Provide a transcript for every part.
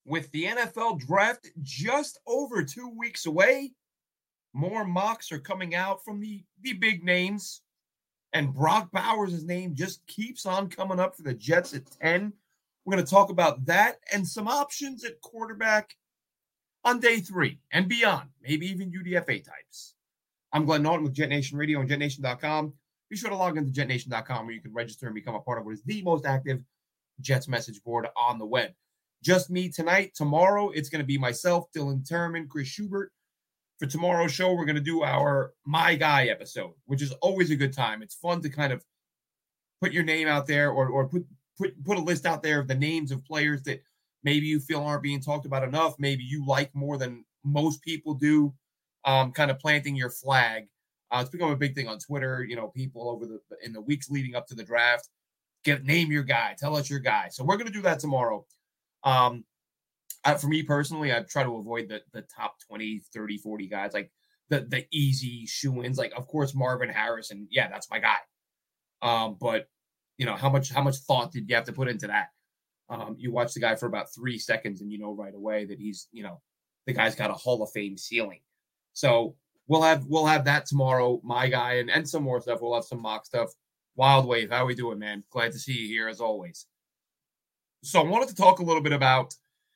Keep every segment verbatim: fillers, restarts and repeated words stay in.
With the N F L draft just over two weeks away, more mocks are coming out from the, the big names. And Brock Bowers' name just keeps on coming up for the Jets at ten. We're going to talk about that and some options at quarterback on day three and beyond, maybe even U D F A types. I'm Glenn Norton with Jet Nation Radio and Jet Nation dot com. Be sure to log into Jet Nation dot com where you can register and become a part of what is the most active Jets message board on the web. Just me tonight. Tomorrow, it's going to be myself, Dylan Terman, Chris Schubert. For tomorrow's show, we're going to do our My Guy episode, which is always a good time. It's fun to kind of put your name out there or, or put, put, put a list out there of the names of players that maybe you feel aren't being talked about enough. Maybe you like more than most people do, um, kind of planting your flag. Uh, it's become a big thing on Twitter. You know, people over the in the weeks leading up to the draft, get name your guy, tell us your guy. So we're going to do that tomorrow. Um, uh, for me personally, I try to avoid the the top twenty, thirty, forty guys, like the the easy shoe-ins. Like, of course, Marvin Harrison. Yeah, that's my guy. Um, but you know, how much how much thought did you have to put into that? Um, you watch the guy for about three seconds, and you know right away that he's, you know, the guy's got a Hall of Fame ceiling. So we'll have we'll have that tomorrow, my guy, and and some more stuff. We'll have some mock stuff. Wild Wave, how we doing, man? Glad to see you here as always. So I wanted to talk a little bit about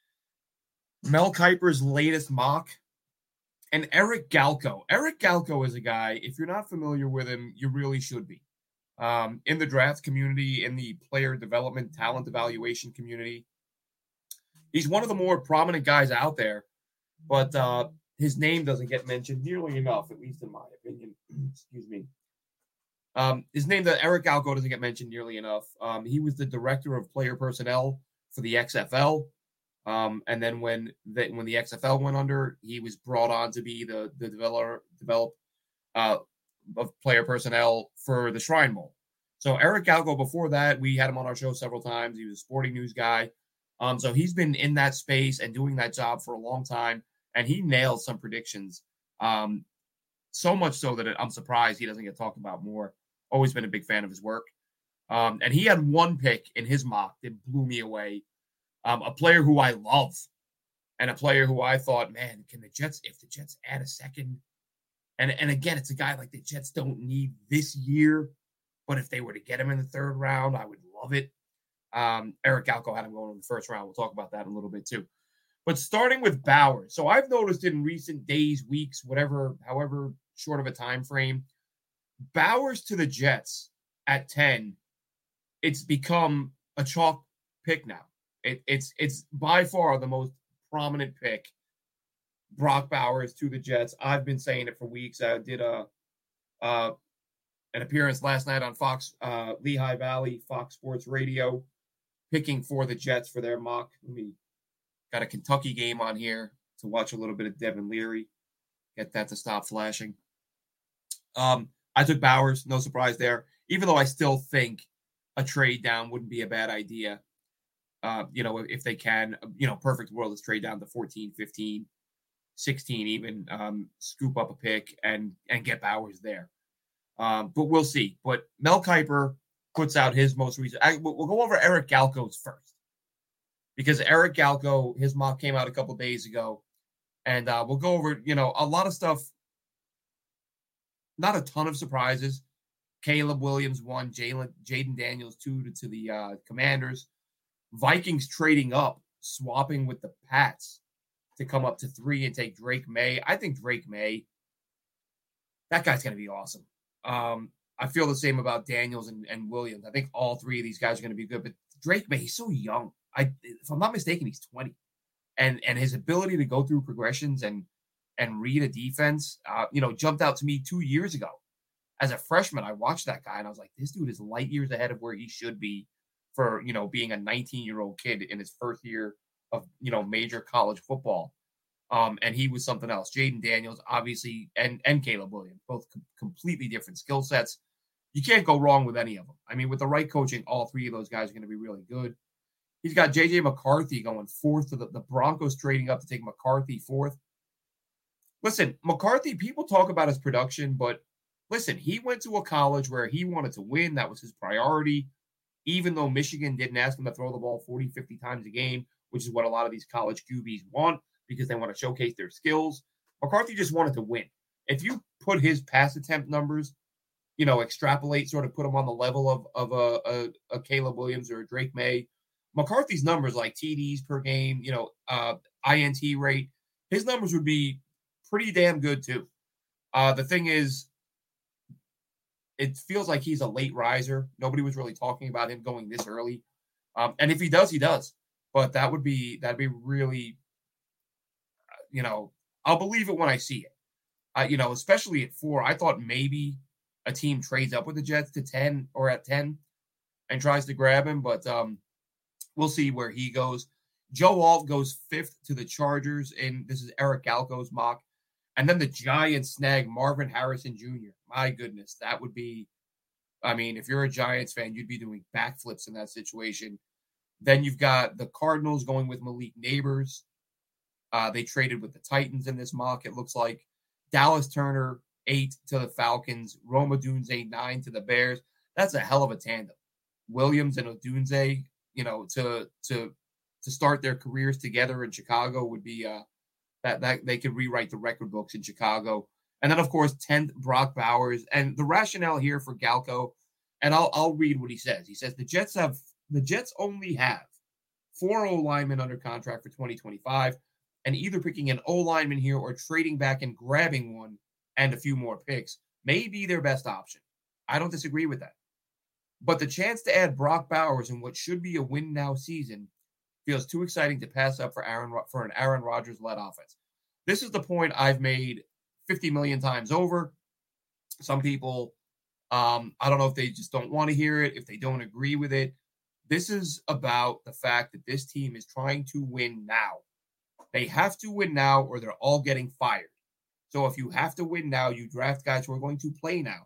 Mel Kiper's latest mock and Eric Galko. Eric Galko is a guy, if you're not familiar with him, you really should be. Um, in the draft community, in the player development, talent evaluation community, he's one of the more prominent guys out there, but uh, his name doesn't get mentioned nearly enough, at least in my opinion. Excuse me. Um, his name, that Eric Galko, doesn't get mentioned nearly enough. Um, he was the director of player personnel for the X F L. Um, and then when the, when the X F L went under, he was brought on to be the, the developer develop, uh, of player personnel for the Shrine Bowl. So Eric Galko, before that, we had him on our show several times. He was a sporting news guy. Um, so he's been in that space and doing that job for a long time. And he nailed some predictions. Um, so much so that I'm surprised he doesn't get talked about more. Always been a big fan of his work. Um, and he had one pick in his mock that blew me away. Um, a player who I love and a player who I thought, man, can the Jets, if the Jets add a second, and, and again, it's a guy like the Jets don't need this year, but if they were to get him in the third round, I would love it. Um, Eric Galko had him going in the first round. We'll talk about that in a little bit too. But starting with Bowers. So I've noticed in recent days, weeks, whatever, however short of a time frame, Bowers to the Jets at ten, it's become a chalk pick now. It, it's it's by far the most prominent pick. Brock Bowers to the Jets. I've been saying it for weeks. I did a uh, an appearance last night on Fox, uh, Lehigh Valley, Fox Sports Radio, picking for the Jets for their mock. Let me got a Kentucky game on here to watch a little bit of Devin Leary. Get that to stop flashing. Um, I took Bowers, no surprise there, even though I still think a trade down wouldn't be a bad idea. Uh, you know, if they can, you know, perfect world is trade down to fourteen, fifteen, sixteen even, um, scoop up a pick and and get Bowers there. Um, but we'll see. But Mel Kiper puts out his most recent. I, we'll go over Eric Galko's first. Because Eric Galko, his mock came out a couple days ago. And uh, we'll go over, you know, a lot of stuff. Not a ton of surprises. Caleb Williams one, Jalen, Jaden Daniels two to, to the uh, Commanders. Vikings trading up, swapping with the Pats to come up to three and take Drake May. I think Drake May, that guy's going to be awesome. Um, I feel the same about Daniels and, and Williams. I think all three of these guys are going to be good. But Drake May, he's so young. I, if I'm not mistaken, he's twenty. And and his ability to go through progressions and and read a defense, uh, you know, jumped out to me two years ago. As a freshman, I watched that guy and I was like, this dude is light years ahead of where he should be for, you know, being a nineteen-year-old kid in his first year of, you know, major college football. Um, and he was something else. Jaden Daniels, obviously, and, and Caleb Williams, both com- completely different skill sets. You can't go wrong with any of them. I mean, with the right coaching, all three of those guys are going to be really good. He's got J J McCarthy going fourth to the, the Broncos trading up to take McCarthy fourth. Listen, McCarthy, people talk about his production, but listen, he went to a college where he wanted to win. That was his priority. Even though Michigan didn't ask him to throw the ball forty, fifty times a game, which is what a lot of these college Q Bs want because they want to showcase their skills. McCarthy just wanted to win. If you put his pass attempt numbers, you know, extrapolate, sort of put him on the level of, of a, a, a Caleb Williams or a Drake May, McCarthy's numbers like T Ds per game, you know, uh, I N T rate, his numbers would be pretty damn good too. Uh, the thing is, it feels like he's a late riser. Nobody was really talking about him going this early. Um, and if he does, he does. But that would be, that'd be really, you know, I'll believe it when I see it. Uh, you know, especially at four, I thought maybe a team trades up with the Jets to ten or at ten and tries to grab him, but um, we'll see where he goes. Joe Alt goes fifth to the Chargers, and this is Eric Galco's mock. And then the Giants snag Marvin Harrison Junior My goodness, that would be, I mean, if you're a Giants fan, you'd be doing backflips in that situation. Then you've got the Cardinals going with Malik Neighbors. Uh, they traded with the Titans in this mock, it looks like. Dallas Turner, eight to the Falcons. Rome Odunze, nine to the Bears. That's a hell of a tandem. Williams and Odunze, you know, to to to start their careers together in Chicago would be uh, that that they could rewrite the record books in Chicago. And then, of course, tenth, Brock Bowers. And the rationale here for Galco, and I'll I'll read what he says. He says the Jets have the Jets only have four O linemen under contract for twenty twenty-five, and either picking an O lineman here or trading back and grabbing one and a few more picks may be their best option. I don't disagree with that. But the chance to add Brock Bowers in what should be a win now season feels too exciting to pass up for Aaron for an Aaron Rodgers-led offense. This is the point I've made fifty million times over. Some people, um, I don't know if they just don't want to hear it, if they don't agree with it. This is about the fact that this team is trying to win now. They have to win now or they're all getting fired. So if you have to win now, you draft guys who are going to play now.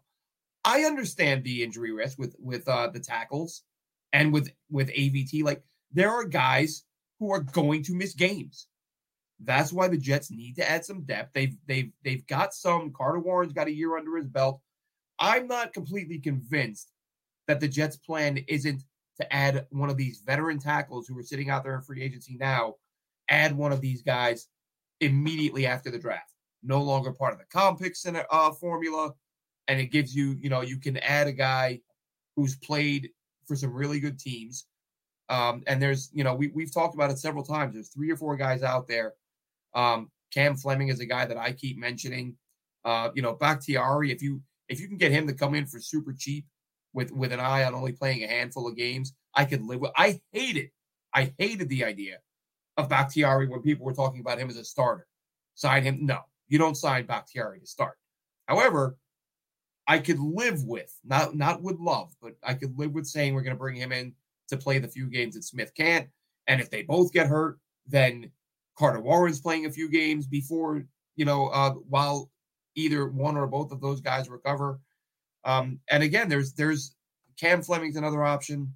I understand the injury risk with with uh, the tackles and with with A V T. Like, there are guys who are going to miss games. That's why the Jets need to add some depth. They've they've they've got some. Carter Warren's got a year under his belt. I'm not completely convinced that the Jets' plan isn't to add one of these veteran tackles who are sitting out there in free agency now. Add one of these guys immediately after the draft. No longer part of the comp picks in a uh, formula. And it gives you, you know, you can add a guy who's played for some really good teams. Um, and there's, you know, we, we've talked about it several times. There's three or four guys out there. Um, Cam Fleming is a guy that I keep mentioning. Uh, you know, Bakhtiari, if you if you can get him to come in for super cheap with, with an eye on only playing a handful of games, I could live with. I hated, I hated the idea of Bakhtiari when people were talking about him as a starter. Sign him. No, you don't sign Bakhtiari to start. However, I could live with, not not with love, but I could live with saying we're going to bring him in to play the few games that Smith can't. And if they both get hurt, then Carter Warren's playing a few games before, you know, uh, while either one or both of those guys recover. Um, and again, there's there's Cam Fleming's another option.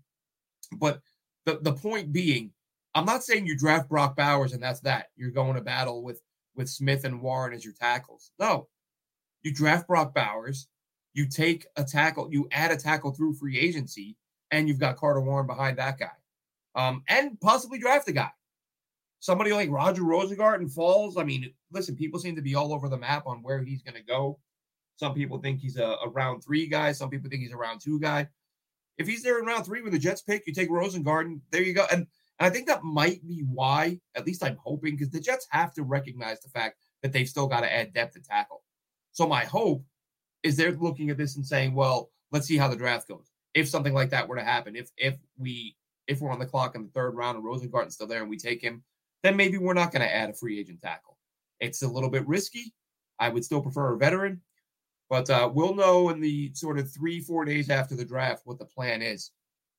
But the, the point being, I'm not saying you draft Brock Bowers and that's that. You're going to battle with, with Smith and Warren as your tackles. No, you draft Brock Bowers. You take a tackle, you add a tackle through free agency, and you've got Carter Warren behind that guy. Um, and possibly draft a guy. Somebody like Roger Rosengarten falls. I mean, listen, people seem to be all over the map on where he's going to go. Some people think he's a, a round three guy. Some people think he's a round two guy. If he's there in round three with the Jets pick, you take Rosengarten. There you go. And, and I think that might be why, at least I'm hoping, because the Jets have to recognize the fact that they've still got to add depth to tackle. So my hope is they're looking at this and saying, well, let's see how the draft goes. If something like that were to happen, if if we if we're on the clock in the third round and Rosengarten's still there and we take him, then maybe we're not going to add a free agent tackle. It's a little bit risky. I would still prefer a veteran, but uh, we'll know in the sort of three, four days after the draft what the plan is.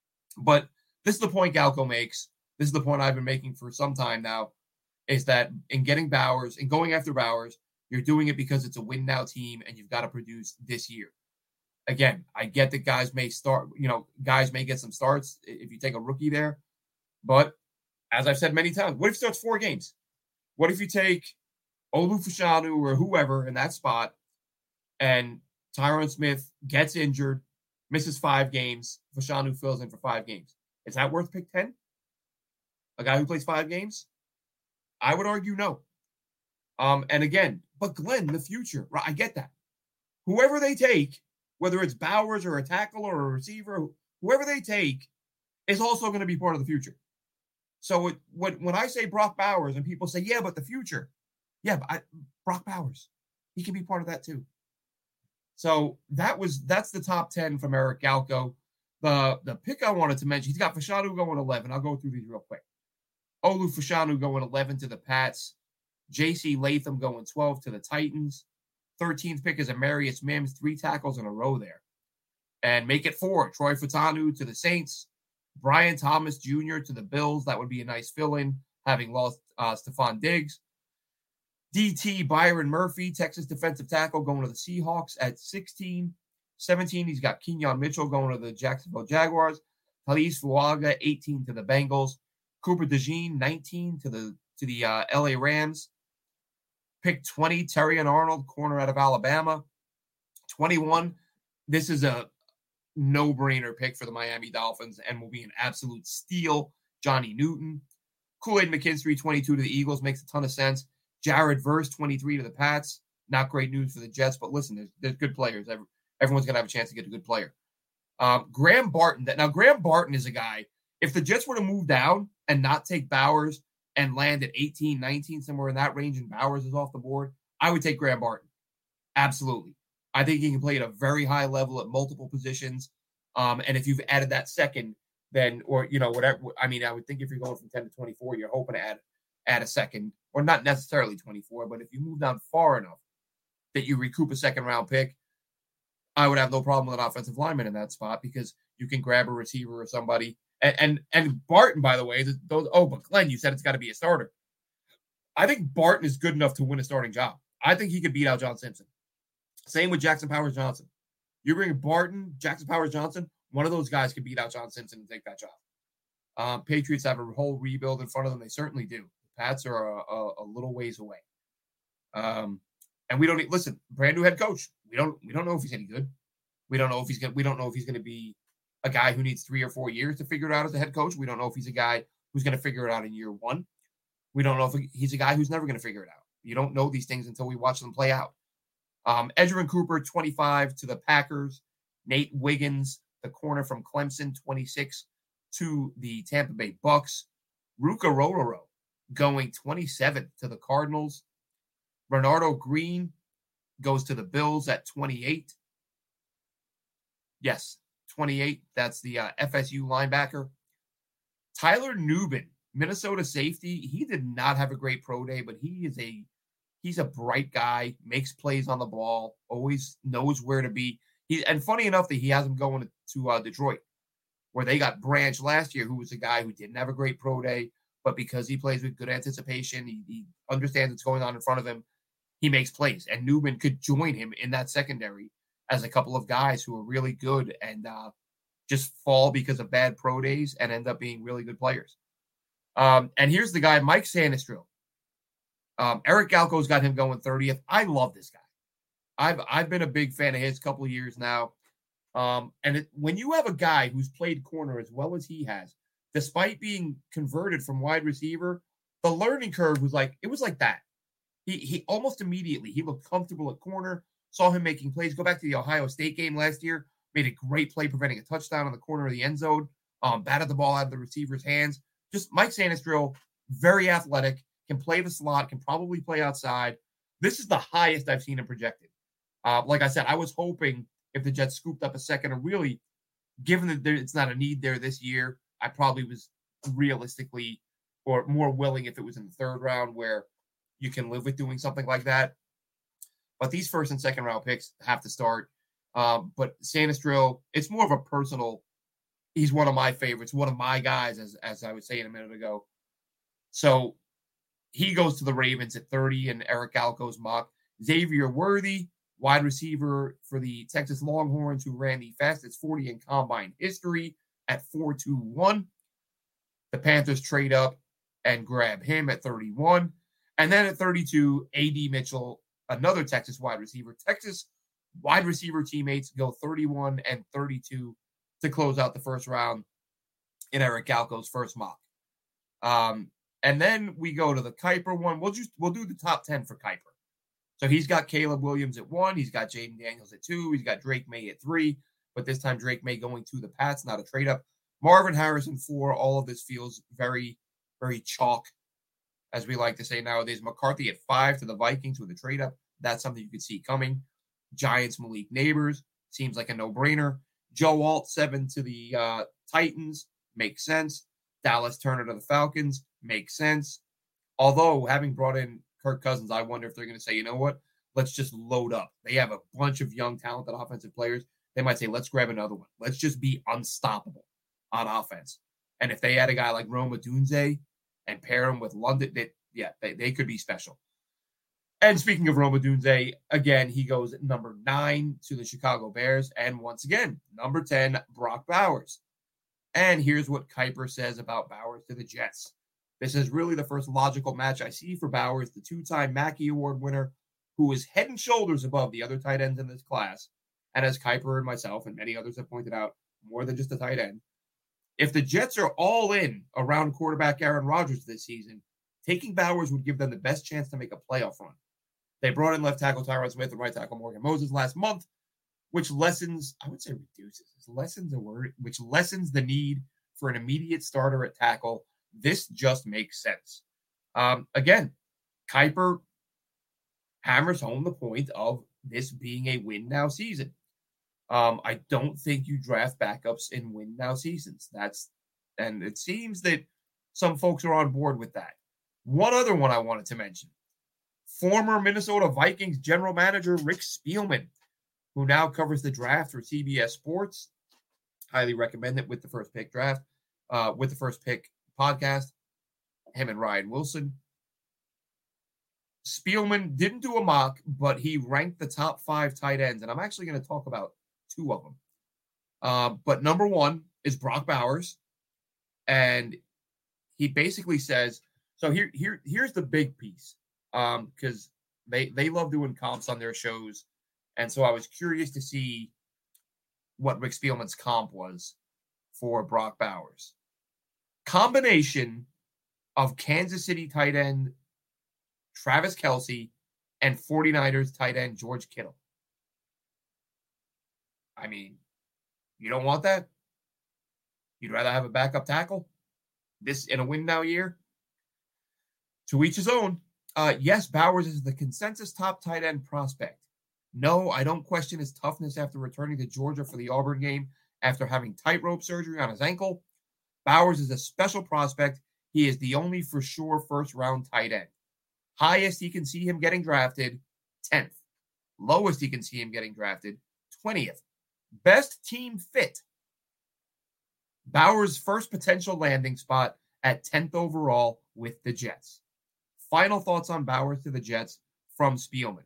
But this is the point Galco makes. This is the point I've been making for some time now, is that in getting Bowers and going after Bowers, you're doing it because it's a win now team and you've got to produce this year. Again, I get that guys may start, you know, guys may get some starts if you take a rookie there. But as I've said many times, what if he starts four games? What if you take Olu Fashanu or whoever in that spot and Tyron Smith gets injured, misses five games, Fashanu fills in for five games? Is that worth pick ten? A guy who plays five games? I would argue no. Um, and again, but Glenn, the future, right? I get that. Whoever they take, whether it's Bowers or a tackle or a receiver, whoever they take is also going to be part of the future. So it, when, when I say Brock Bowers and people say, yeah, but the future, yeah, but I, Brock Bowers, he can be part of that too. So that was that's the top ten from Eric Galko. The the pick I wanted to mention, he's got Fashanu going eleven. I'll go through these real quick. Olu Fashanu going eleven to the Pats. J C Latham going twelve to the Titans. thirteenth pick is Amarius Mims, three tackles in a row there. And make it four. Troy Fautanu to the Saints. Brian Thomas Junior to the Bills. That would be a nice fill-in, having lost uh, Stephon Diggs. D T Byron Murphy, Texas defensive tackle, going to the Seahawks at sixteen. seventeen, he's got Kenyon Mitchell going to the Jacksonville Jaguars. Talise Fuaga, eighteen to the Bengals. Cooper DeJean, nineteen to the to the uh, L A Rams. Pick twenty, Terrion Arnold, corner out of Alabama. twenty-one, this is a no-brainer pick for the Miami Dolphins and will be an absolute steal. Johnny Newton. Kool-Aid McKinstry, twenty-two to the Eagles, makes a ton of sense. Jared Verse, twenty-three to the Pats. Not great news for the Jets, but listen, there's, there's good players. Everyone's going to have a chance to get a good player. Um, Graham Barton. That, now, Graham Barton is a guy, if the Jets were to move down and not take Bowers and land at eighteen, nineteen, somewhere in that range, and Bowers is off the board, I would take Graham Barton. Absolutely. I think he can play at a very high level at multiple positions. Um, and if you've added that second, then, or, you know, whatever, I mean, I would think if you're going from ten to twenty-four, you're hoping to add, add a second, or not necessarily twenty-four, but if you move down far enough that you recoup a second round pick, I would have no problem with an offensive lineman in that spot because you can grab a receiver or somebody. And and, and Barton, by the way, those, oh, but Glenn, you said it's got to be a starter. I think Barton is good enough to win a starting job. I think he could beat out John Simpson. Same with Jackson Powers Johnson. You bring Barton, Jackson Powers Johnson, one of those guys could beat out John Simpson and take that job. Um, Patriots have a whole rebuild in front of them. They certainly do. The Pats are a, a, a little ways away. Um, and we don't need, listen, brand new head coach. We don't we don't know if he's any good. We don't know if he's gonna we don't know if he's gonna be a guy who needs three or four years to figure it out as a head coach. We don't know if he's a guy who's gonna figure it out in year one. We don't know if he's a guy who's never gonna figure it out. You don't know these things until we watch them play out. Um, Edgerrin Cooper, twenty-five to the Packers. Nate Wiggins, the corner from Clemson, twenty-six to the Tampa Bay Bucks. Ruka Rororo going twenty-seven to the Cardinals. Bernardo Green goes to the Bills at twenty-eight. Yes, twenty-eight. That's the uh, F S U linebacker. Tyler Nubin, Minnesota safety. He did not have a great pro day, but he is a he's a bright guy, makes plays on the ball, always knows where to be. He, and funny enough that he has him going to, to uh, Detroit, where they got Branch last year, who was a guy who didn't have a great pro day, but because he plays with good anticipation, he, he understands what's going on in front of him, he makes plays. And Newman could join him in that secondary as a couple of guys who are really good and uh, just fall because of bad pro days and end up being really good players. Um, and here's the guy, Mike Sanistril. Um, Eric Galko's got him going thirtieth. I love this guy. I've I've been a big fan of his a couple of years now. Um, and it, when you have a guy who's played corner as well as he has, despite being converted from wide receiver, the learning curve was like, it was like that. He he almost immediately, he looked comfortable at corner, saw him making plays. Go back to the Ohio State game last year, made a great play preventing a touchdown on the corner of the end zone, um, batted the ball out of the receiver's hands. Just Mike Sanistril, very athletic, can play the slot, can probably play outside. This is the highest I've seen him projected. Uh, like I said, I was hoping if the Jets scooped up a second, or really, given that there, it's not a need there this year, I probably was realistically or more willing if it was in the third round where you can live with doing something like that. But these first and second round picks have to start. Um, but Sanistril, it's more of a personal, he's one of my favorites, one of my guys, as, as I was saying a minute ago. So he goes to the Ravens at thirty and Eric Galko's mock. Xavier Worthy, wide receiver for the Texas Longhorns, who ran the fastest forty in combine history at four two one. The Panthers trade up and grab him at thirty-one. And then at thirty-two, A D Mitchell, another Texas wide receiver. Texas wide receiver teammates go thirty-one and thirty-two to close out the first round in Eric Galko's first mock. Um, and then we go to the Kiper one. We'll just we'll do the top ten for Kiper. So he's got Caleb Williams at one. He's got Jaden Daniels at two. He's got Drake May at three. But this time Drake May going to the Pats, not a trade up. Marvin Harrison four. All of this feels very, very chalk, as we like to say nowadays. McCarthy at five to the Vikings with a trade up. That's something you could see coming. Giants Malik Neighbors seems like a no-brainer. Joe Alt seven to the uh, Titans makes sense. Dallas Turner to the Falcons makes sense. Although having brought in Kirk Cousins, I wonder if they're going to say, you know what, let's just load up. They have a bunch of young, talented offensive players. They might say, let's grab another one. Let's just be unstoppable on offense. And if they add a guy like Rome Odunze and pair him with London, they, yeah, they, they could be special. And speaking of Rome Odunze, again, he goes at number nine to the Chicago Bears. And once again, number ten, Brock Bowers. And here's what Kiper says about Bowers to the Jets. This is really the first logical match I see for Bowers, the two-time Mackey Award winner, who is head and shoulders above the other tight ends in this class. And as Kiper and myself and many others have pointed out, more than just a tight end. If the Jets are all in around quarterback Aaron Rodgers this season, taking Bowers would give them the best chance to make a playoff run. They brought in left tackle Tyron Smith and right tackle Morgan Moses last month, which lessens, I would say reduces, lessens a word, which lessens the need for an immediate starter at tackle. This just makes sense. Um, again, Kiper hammers home the point of this being a win-now season. Um, I don't think you draft backups in win-now seasons. That's, and it seems that some folks are on board with that. One other one I wanted to mention. Former Minnesota Vikings general manager Rick Spielman, who now covers the draft for C B S Sports. Highly recommend it with the first pick draft, uh, with the first pick podcast, him and Ryan Wilson. Spielman didn't do a mock, but he ranked the top five tight ends, and I'm actually going to talk about two of them. Uh, but number one is Brock Bowers, and he basically says, so here, here, here's the big piece, um, because they they love doing comps on their shows, and so I was curious to see what Rick Spielman's comp was for Brock Bowers. Combination of Kansas City tight end Travis Kelce and 49ers tight end George Kittle. I mean, you don't want that? You'd rather have a backup tackle? This in a win now year? To each his own. Uh, yes, Bowers is the consensus top tight end prospect. No, I don't question his toughness after returning to Georgia for the Auburn game after having tightrope surgery on his ankle. Bowers is a special prospect. He is the only for sure first-round tight end. Highest he can see him getting drafted, tenth. Lowest he can see him getting drafted, twentieth. Best team fit. Bowers' first potential landing spot at tenth overall with the Jets. Final thoughts on Bowers to the Jets from Spielman.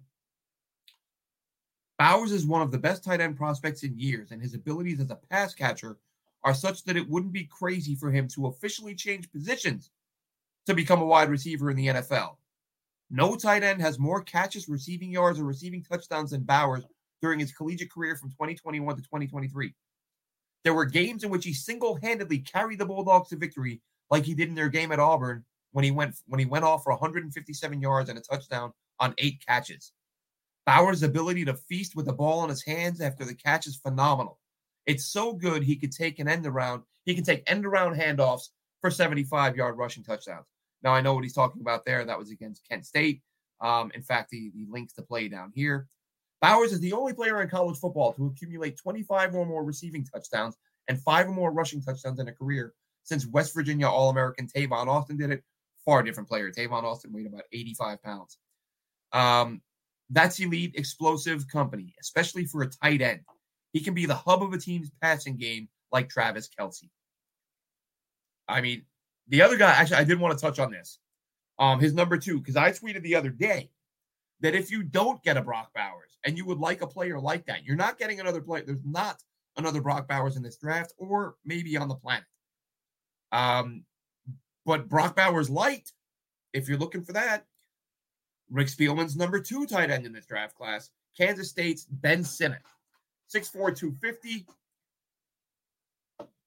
Bowers is one of the best tight end prospects in years, and his abilities as a pass catcher are such that it wouldn't be crazy for him to officially change positions to become a wide receiver in the N F L. No tight end has more catches, receiving yards, or receiving touchdowns than Bowers during his collegiate career from twenty twenty-one to twenty twenty-three. There were games in which he single-handedly carried the Bulldogs to victory, like he did in their game at Auburn when he went when he went off for one hundred fifty-seven yards and a touchdown on eight catches. Bowers' ability to feast with the ball in his hands after the catch is phenomenal. It's so good he could take an end around. He can take end around handoffs for seventy-five-yard rushing touchdowns. Now, I know what he's talking about there. That was against Kent State. Um, in fact, the, the links to play down here. Bowers is the only player in college football to accumulate twenty-five or more receiving touchdowns and five or more rushing touchdowns in a career since West Virginia All-American Tavon Austin did it. Far different player. Tavon Austin weighed about eighty-five pounds. Um, that's elite, explosive company, especially for a tight end. He can be the hub of a team's passing game like Travis Kelce. I mean, the other guy, actually, I did want to touch on this. Um, his number two, because I tweeted the other day that if you don't get a Brock Bowers and you would like a player like that, you're not getting another player. There's not another Brock Bowers in this draft or maybe on the planet. Um, but Brock Bowers light, if you're looking for that, Rick Spielman's number two tight end in this draft class, Kansas State's Ben Simmons. six four, two fifty.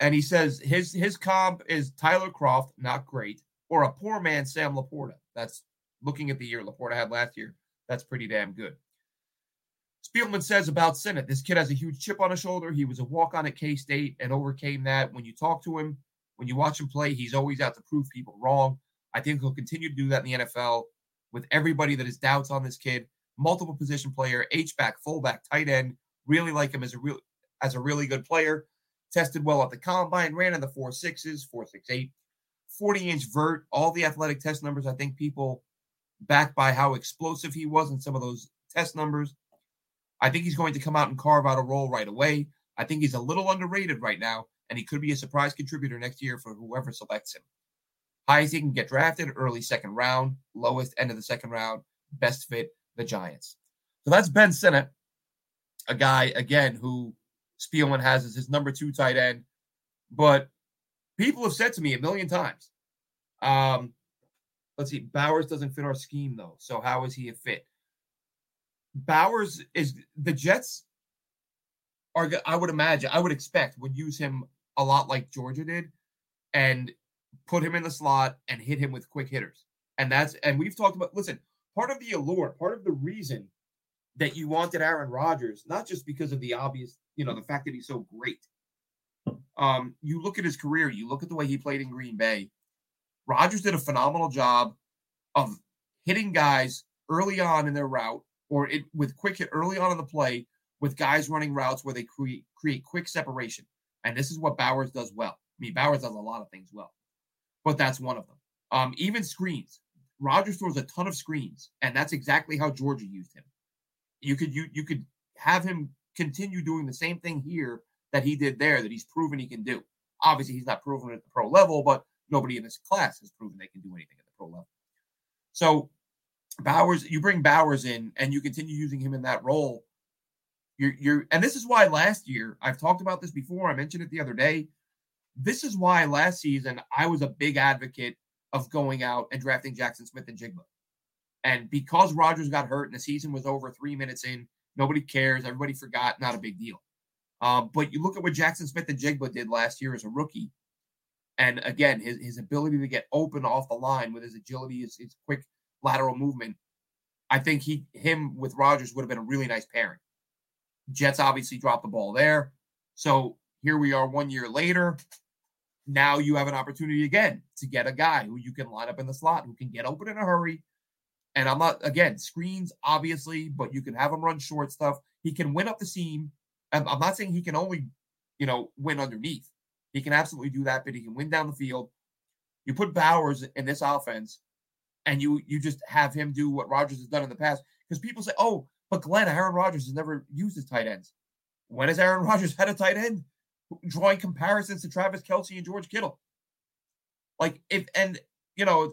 And he says his his comp is Tyler Kroft, not great, or a poor man Sam Laporta. That's looking at the year Laporta had last year. That's pretty damn good. Spielman says about Sinnott, this kid has a huge chip on his shoulder. He was a walk-on at K-State and overcame that. When you talk to him, when you watch him play, he's always out to prove people wrong. I think he'll continue to do that in the N F L with everybody that has doubts on this kid. Multiple position player, H-back, fullback, tight end. Really like him as a real as a really good player. Tested well at the combine, ran in the four sixes, four six eight, forty-inch vert. All the athletic test numbers, I think people backed by how explosive he was in some of those test numbers. I think he's going to come out and carve out a role right away. I think he's a little underrated right now, and he could be a surprise contributor next year for whoever selects him. Highest he can get drafted, early second round, lowest end of the second round, best fit, the Giants. So that's Ben Sinnott, a guy, again, who Spielman has as his number two tight end. But people have said to me a million times, um, let's see, Bowers doesn't fit our scheme, though. So how is he a fit? Bowers is the Jets are, I would imagine, I would expect, would use him a lot like Georgia did and put him in the slot and hit him with quick hitters. And that's, and we've talked about, listen, part of the allure, part of the reason that you wanted Aaron Rodgers, not just because of the obvious, you know, the fact that he's so great. Um, you look at his career, you look at the way he played in Green Bay. Rodgers did a phenomenal job of hitting guys early on in their route or it, with quick hit early on in the play with guys running routes where they create, create quick separation. And this is what Bowers does well. I mean, Bowers does a lot of things well, but that's one of them. Um, even screens. Rodgers throws a ton of screens, and that's exactly how Georgia used him. You could you you could have him continue doing the same thing here that he did there, that he's proven he can do. Obviously, he's not proven at the pro level, but nobody in this class has proven they can do anything at the pro level. So Bowers, you bring Bowers in, and you continue using him in that role. You're you're, and this is why last year, I've talked about this before. I mentioned it the other day. This is why last season I was a big advocate of going out and drafting Jackson Smith-Njigba. And because Rodgers got hurt and the season was over three minutes in, nobody cares. Everybody forgot. Not a big deal. Um, but you look at what Jackson Smith-Njigba did last year as a rookie. And again, his, his ability to get open off the line with his agility, his, his quick lateral movement. I think he him with Rodgers would have been a really nice pairing. Jets obviously dropped the ball there. So here we are one year later. Now you have an opportunity again to get a guy who you can line up in the slot, who can get open in a hurry. And I'm not, again, screens, obviously, but you can have him run short stuff. He can win up the seam. I'm not saying he can only, you know, win underneath. He can absolutely do that, but he can win down the field. You put Bowers in this offense, and you you just have him do what Rodgers has done in the past. Because people say, oh, but Glenn, Aaron Rodgers has never used his tight ends. When has Aaron Rodgers had a tight end? Drawing comparisons to Travis Kelce and George Kittle. Like, if, and, you know,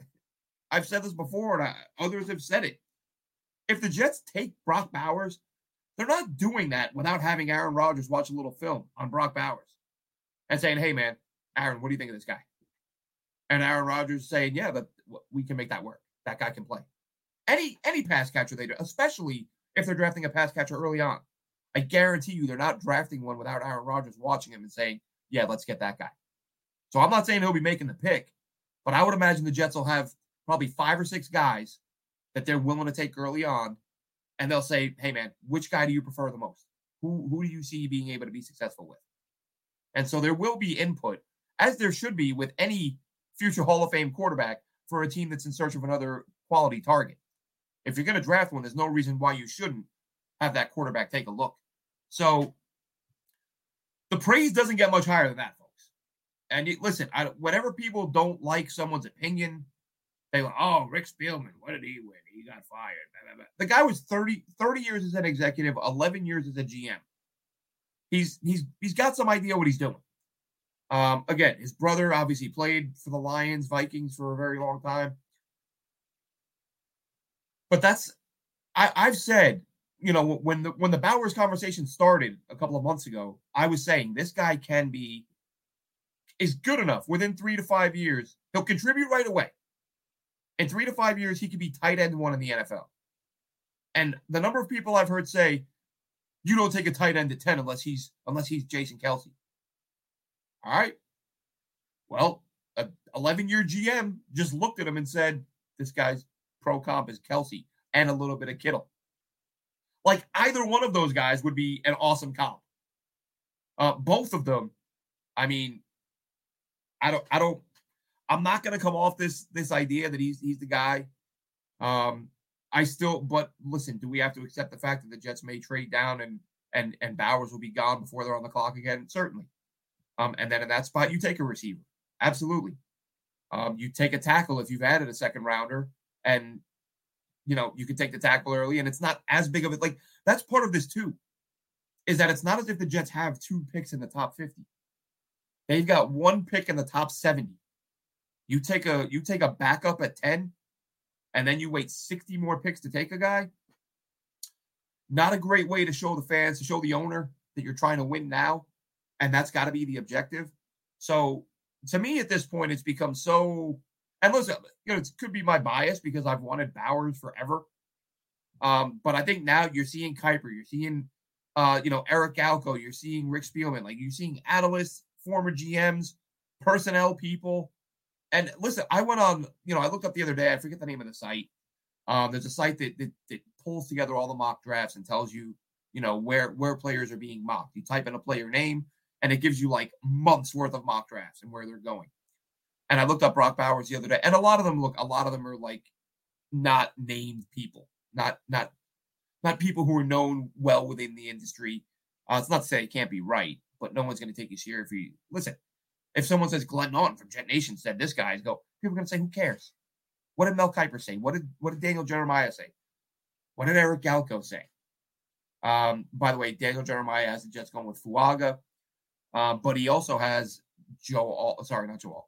I've said this before, and I, others have said it. If the Jets take Brock Bowers, they're not doing that without having Aaron Rodgers watch a little film on Brock Bowers and saying, hey, man, Aaron, what do you think of this guy? And Aaron Rodgers saying, yeah, but we can make that work. That guy can play. Any any pass catcher they do, especially if they're drafting a pass catcher early on. I guarantee you they're not drafting one without Aaron Rodgers watching him and saying, yeah, let's get that guy. So I'm not saying he'll be making the pick, but I would imagine the Jets will have probably five or six guys that they're willing to take early on, and they'll say, hey, man, which guy do you prefer the most? Who, who do you see being able to be successful with? And so there will be input, as there should be with any future Hall of Fame quarterback for a team that's in search of another quality target. If you're going to draft one, there's no reason why you shouldn't have that quarterback take a look. So the praise doesn't get much higher than that, folks. And you, listen, I, whenever people don't like someone's opinion, they go, oh, Rick Spielman, what did he win? He got fired. Blah, blah, blah. The guy was thirty, thirty years as an executive, eleven years as a G M. He's he's he's got some idea what he's doing. Um, again, his brother obviously played for the Lions, Vikings for a very long time. But that's, I, I've said, you know, when the when the Bowers conversation started a couple of months ago, I was saying this guy can be, is good enough within three to five years. He'll contribute right away. In three to five years, he could be tight end one in the N F L. And the number of people I've heard say, you don't take a tight end at ten unless he's unless he's Jason Kelce. All right. Well, a eleven-year G M just looked at him and said, this guy's pro comp is Kelsey and a little bit of Kittle. Like, either one of those guys would be an awesome comp. Uh, both of them, I mean, I don't, I don't, I'm not going to come off this this idea that he's he's the guy. Um, I still, but listen, do we have to accept the fact that the Jets may trade down and and and Bowers will be gone before they're on the clock again? Certainly. Um, and then in that spot, you take a receiver. Absolutely. Um, you take a tackle if you've added a second rounder, and you know you can take the tackle early, and it's not as big of it. Like, that's part of this too, is that it's not as if the Jets have two picks in the top fifty. They've got one pick in the top seventy. You take a you take a backup at ten, and then you wait sixty more picks to take a guy. Not a great way to show the fans, to show the owner that you're trying to win now, and that's got to be the objective. So, to me, at this point, it's become so. And listen, you know, it could be my bias because I've wanted Bowers forever. Um, but I think now you're seeing Kiper, you're seeing, uh, you know, Eric Galko, you're seeing Rick Spielman, like you're seeing analysts, former G Ms, personnel people. And listen, I went on, you know, I looked up the other day, I forget the name of the site. Um, there's a site that, that that pulls together all the mock drafts and tells you, you know, where where players are being mocked. You type in a player name, and it gives you like months worth of mock drafts and where they're going. And I looked up Brock Bowers the other day, and a lot of them look, a lot of them are like not named people, not not not people who are known well within the industry. Uh, it's not to say it can't be right, but no one's going to take you serious if you listen. If someone says Glenn Naughton from Jet Nation said this guy's go, people are going to say, who cares? What did Mel Kiper say? What did what did Daniel Jeremiah say? What did Eric Galko say? Um, by the way, Daniel Jeremiah has the Jets going with Fuaga, um, but he also has Joe. Al- sorry, not Joe. Al-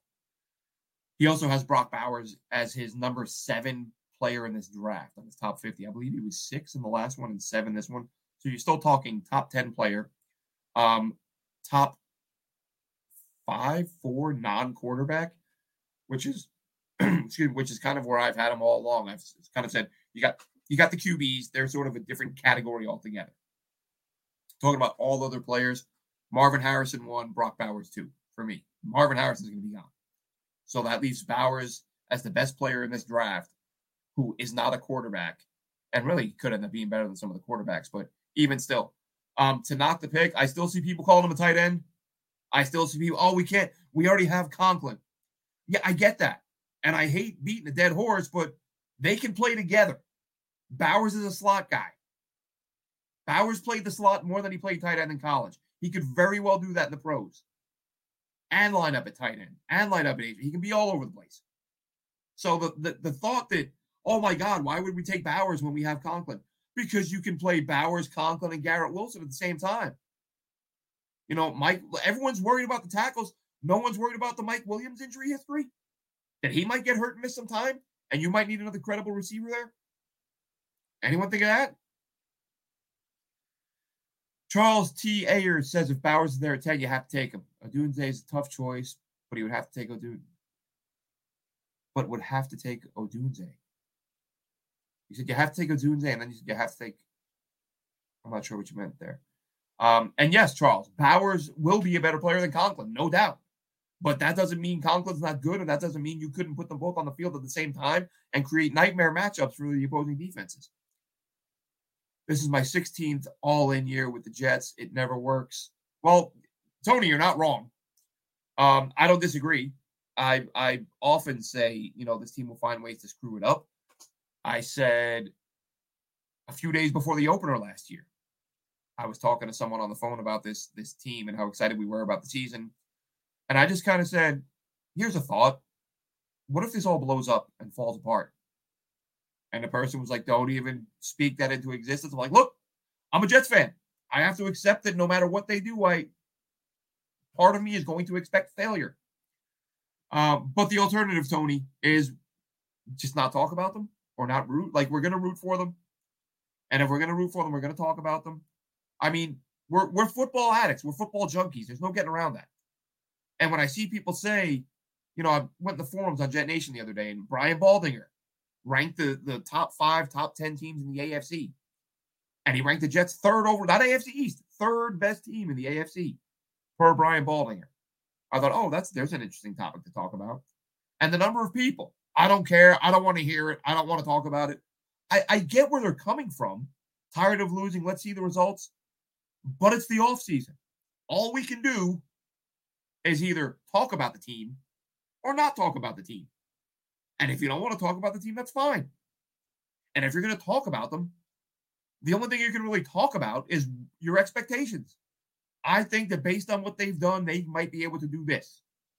he also has Brock Bowers as his number seven player in this draft on his top fifty. I believe he was six in the last one and seven this one. So you're still talking top ten player, um, top five, four non-quarterback, which is excuse me, which is kind of where I've had him all along. I've kind of said you got you got the Q Bs; they're sort of a different category altogether. Talking about all other players, Marvin Harrison one, Brock Bowers two for me. Marvin Harrison's going to be gone, so that leaves Bowers as the best player in this draft, who is not a quarterback, and really could end up being better than some of the quarterbacks. But even still, um, to knock the pick, I still see people calling him a tight end. I still see people, oh, we can't. We already have Conklin. Yeah, I get that. And I hate beating a dead horse, but they can play together. Bowers is a slot guy. Bowers played the slot more than he played tight end in college. He could very well do that in the pros. And line up at tight end. And line up at agent. He can be all over the place. So the, the, the thought that, oh my God, why would we take Bowers when we have Conklin? Because you can play Bowers, Conklin, and Garrett Wilson at the same time. You know, Mike, everyone's worried about the tackles. No one's worried about the Mike Williams injury history. That he might get hurt and miss some time, and you might need another credible receiver there. Anyone think of that? Charles T. Ayers says if Bowers is there at ten, you have to take him. Odunze is a tough choice, but he would have to take Odunze. But would have to take Odunze. You said you have to take Odunze, and then you said you have to take. I'm not sure what you meant there. Um, and yes, Charles, Bowers will be a better player than Conklin, no doubt. But that doesn't mean Conklin's not good, and that doesn't mean you couldn't put them both on the field at the same time and create nightmare matchups for the opposing defenses. This is my sixteenth all-in year with the Jets. It never works. Well, Tony, you're not wrong. Um, I don't disagree. I I often say, you know, this team will find ways to screw it up. I said a few days before the opener last year, I was talking to someone on the phone about this, this team and how excited we were about the season. And I just kind of said, here's a thought. What if this all blows up and falls apart? And the person was like, don't even speak that into existence. I'm like, look, I'm a Jets fan. I have to accept that no matter what they do, I part of me is going to expect failure. Um, but the alternative, Tony, is just not talk about them or not root. Like, we're going to root for them. And if we're going to root for them, we're going to talk about them. I mean, we're we're football addicts. We're football junkies. There's no getting around that. And when I see people say, you know, I went to the forums on Jet Nation the other day, and Brian Baldinger ranked the, the top five, top ten teams in the A F C. And he ranked the Jets third over, not A F C East, third best team in the A F C per Brian Baldinger. I thought, oh, that's there's an interesting topic to talk about. And the number of people, I don't care. I don't want to hear it. I don't want to talk about it. I, I get where they're coming from. Tired of losing. Let's see the results. But it's the offseason. All we can do is either talk about the team or not talk about the team. And if you don't want to talk about the team, that's fine. And if you're going to talk about them, the only thing you can really talk about is your expectations. I think that based on what they've done, they might be able to do this.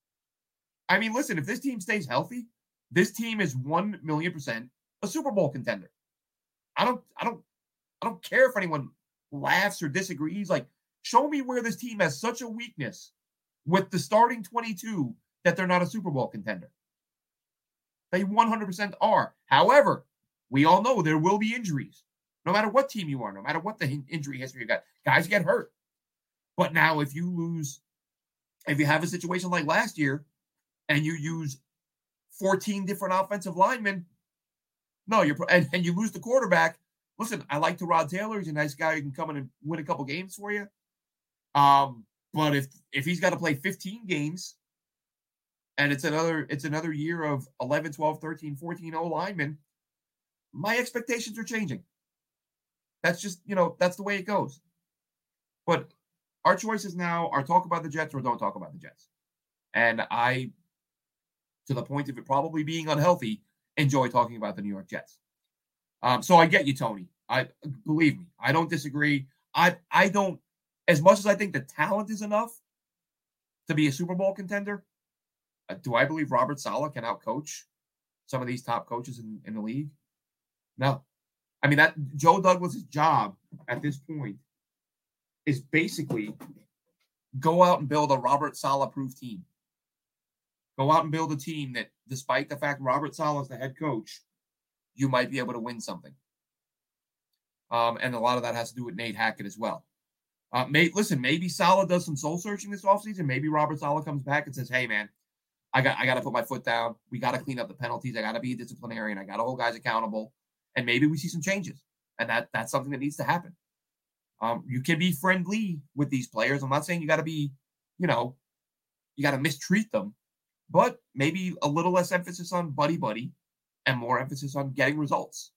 I mean, listen, if this team stays healthy, this team is one million percent a Super Bowl contender. I don't, I don't, I don't care if anyone laughs or disagrees. Like, show me where this team has such a weakness with the starting twenty-two that they're not a Super Bowl contender. They one hundred percent are. However, we all know there will be injuries. No matter what team you are, no matter what the injury history you got, guys get hurt. But now if you lose, if you have a situation like last year and you use fourteen different offensive linemen, no, you're and, and you lose the quarterback. Listen, I like Tyrod Taylor. He's a nice guy who can come in and win a couple games for you. Um, but if if he's got to play fifteen games and it's another it's another year of eleven, twelve, thirteen, fourteen O linemen, my expectations are changing. That's just, you know, that's the way it goes. But our choices now are talk about the Jets or don't talk about the Jets. And I, to the point of it probably being unhealthy, enjoy talking about the New York Jets. Um, so I get you, Tony. I believe me, I don't disagree. I I don't, as much as I think the talent is enough to be a Super Bowl contender, uh, do I believe Robert Saleh can outcoach some of these top coaches in, in the league? No. I mean, that Joe Douglas's job at this point is basically go out and build a Robert Saleh-proof team. Go out and build a team that, despite the fact Robert Saleh is the head coach, you might be able to win something. Um, and a lot of that has to do with Nate Hackett as well. Uh, may, listen, maybe Saleh does some soul searching this offseason. Maybe Robert Saleh comes back and says, hey, man, I got I got to put my foot down. We got to clean up the penalties. I got to be a disciplinarian. I got to hold guys accountable. And maybe we see some changes. And that that's something that needs to happen. Um, you can be friendly with these players. I'm not saying you got to be, you know, you got to mistreat them. But maybe a little less emphasis on buddy-buddy and more emphasis on getting results.